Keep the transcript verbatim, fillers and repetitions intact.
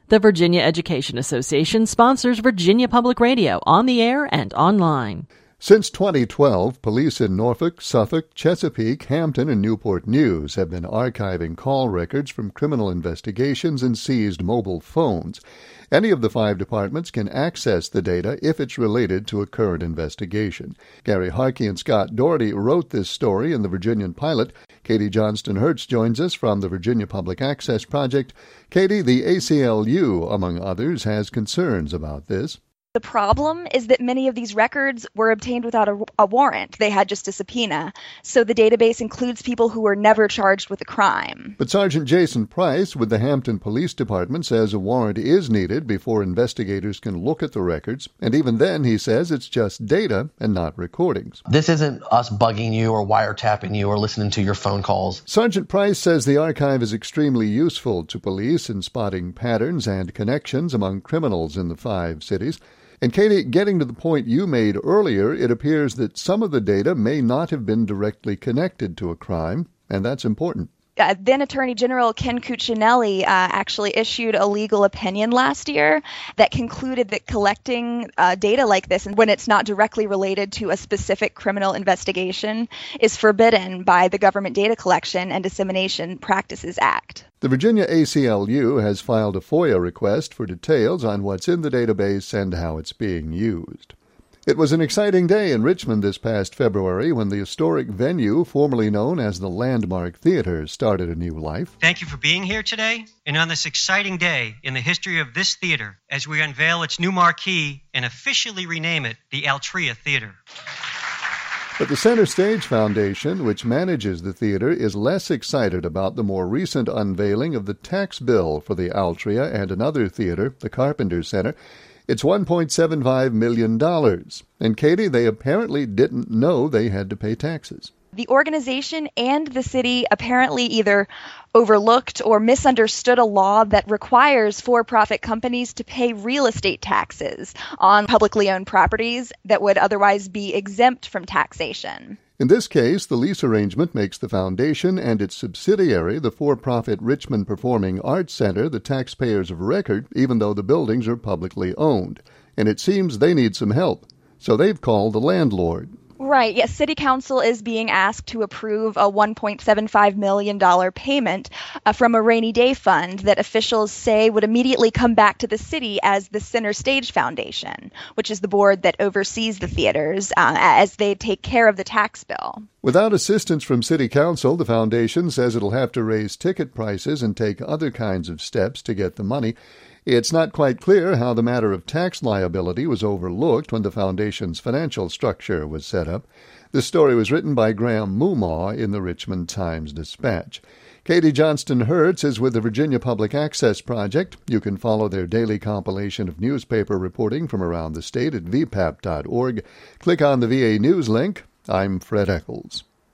The Virginia Education Association sponsors Virginia Public Radio on the air and online. Since twenty twelve, police in Norfolk, Suffolk, Chesapeake, Hampton, and Newport News have been archiving call records from criminal investigations and seized mobile phones. Any of the five departments can access the data if it's related to a current investigation. Gary Harkey and Scott Doherty wrote this story in the Virginian Pilot. Katie Johnston-Hertz joins us from the Virginia Public Access Project. Katie, the A C L U, among others, has concerns about this. The problem is that many of these records were obtained without a, a warrant. They had just a subpoena. So the database includes people who were never charged with a crime. But Sergeant Jason Price with the Hampton Police Department says a warrant is needed before investigators can look at the records. And even then, he says it's just data and not recordings. This isn't us bugging you or wiretapping you or listening to your phone calls. Sergeant Price says the archive is extremely useful to police in spotting patterns and connections among criminals in the five cities. And Katie, getting to the point you made earlier, it appears that some of the data may not have been directly connected to a crime, and that's important. Uh, then Attorney General Ken Cuccinelli uh, actually issued a legal opinion last year that concluded that collecting uh, data like this, and when it's not directly related to a specific criminal investigation, is forbidden by the Government Data Collection and Dissemination Practices Act. The Virginia A C L U has filed a FOIA request for details on what's in the database and how it's being used. It was an exciting day in Richmond this past February when the historic venue, formerly known as the Landmark Theater, started a new life. Thank you for being here today and on this exciting day in the history of this theater as we unveil its new marquee and officially rename it the Altria Theater. But the Center Stage Foundation, which manages the theater, is less excited about the more recent unveiling of the tax bill for the Altria and another theater, the Carpenter Center. It's one point seven five million dollars. And, Katie, they apparently didn't know they had to pay taxes. The organization and the city apparently either overlooked or misunderstood a law that requires for-profit companies to pay real estate taxes on publicly owned properties that would otherwise be exempt from taxation. In this case, the lease arrangement makes the foundation and its subsidiary, the for-profit Richmond Performing Arts Center, the taxpayers of record, even though the buildings are publicly owned. And it seems they need some help, so they've called the landlord. Right. Yes, City Council is being asked to approve a one point seven five million dollars payment uh, from a rainy day fund that officials say would immediately come back to the city as the Center Stage Foundation, which is the board that oversees the theaters uh, as they take care of the tax bill. Without assistance from City Council, the foundation says it'll have to raise ticket prices and take other kinds of steps to get the money. It's not quite clear how the matter of tax liability was overlooked when the foundation's financial structure was set up. This story was written by Graham Mumaw in the Richmond Times-Dispatch. Katie Johnston-Hertz is with the Virginia Public Access Project. You can follow their daily compilation of newspaper reporting from around the state at v p a p dot org. Click on the V A News link. I'm Fred Eccles.